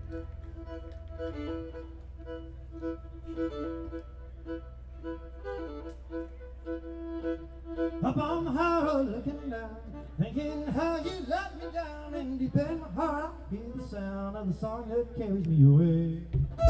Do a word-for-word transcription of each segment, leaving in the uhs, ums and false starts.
Up on the high road looking down, thinking how you let me down, and deep in my heart I hear the sound of the song that carries me away.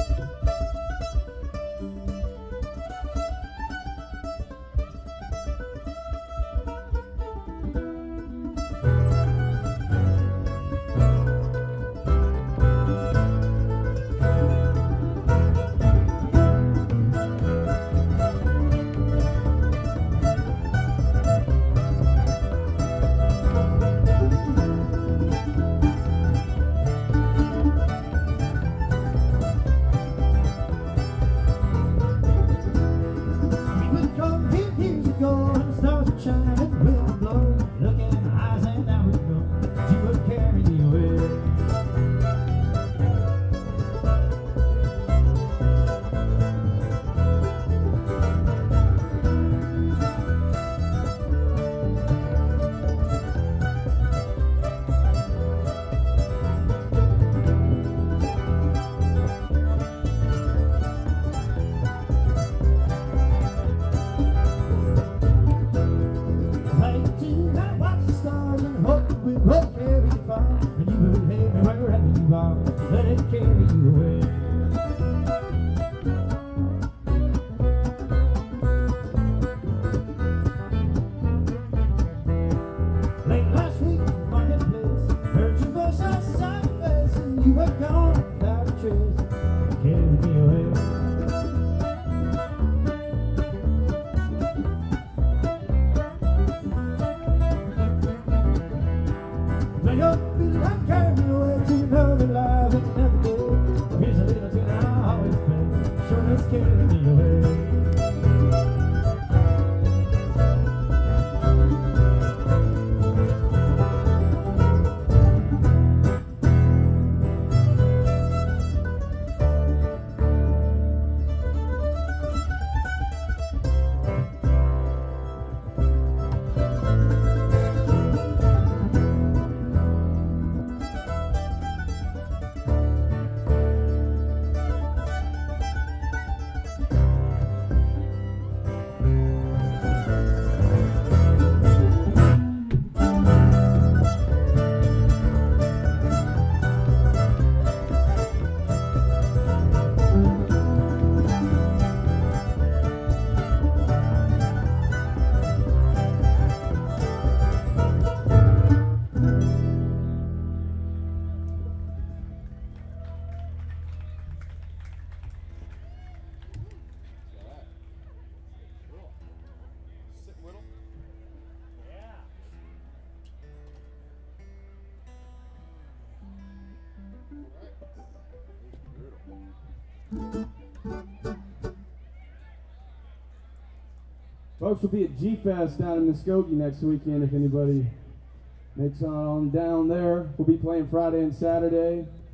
Folks will be at G-Fest down in Muskogee next weekend if anybody makes on down there. We'll be playing Friday and Saturday.